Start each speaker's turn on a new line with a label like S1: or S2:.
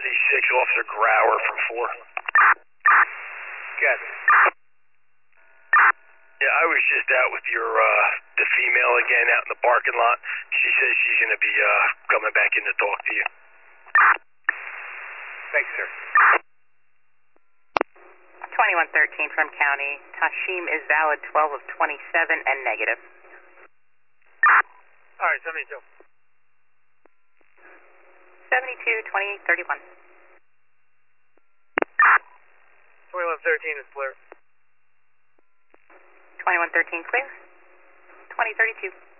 S1: 76, Officer Grauer from 4.
S2: Yes.
S1: Yeah, I was just out with the female again out in the parking lot. She says she's going to be coming back in to talk to you.
S2: Thanks, sir.
S3: 2113 from County. Tashim is valid 12 of 27 and negative.
S2: All right, 72.
S3: 72, 28, 31.
S2: 2113 is clear.
S3: 2113 clear. 2032.